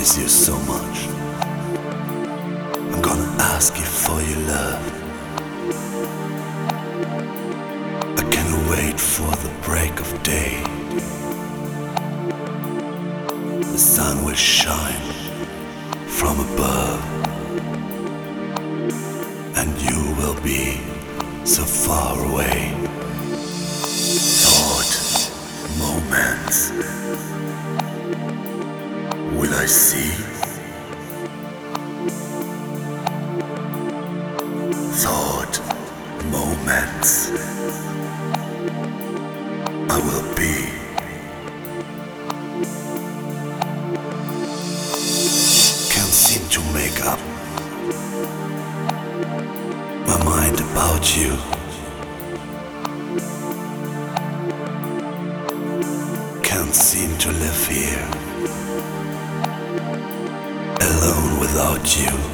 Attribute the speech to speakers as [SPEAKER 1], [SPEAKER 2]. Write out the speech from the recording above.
[SPEAKER 1] miss you so much. I'm gonna ask you for your love. I cannot wait for the break of day. The sun will shine from above, and you will be so far away. Thought moments. Will I see? Thought moments. I will be. Can't seem to make up my mind about you. Can't seem to live here alone without you.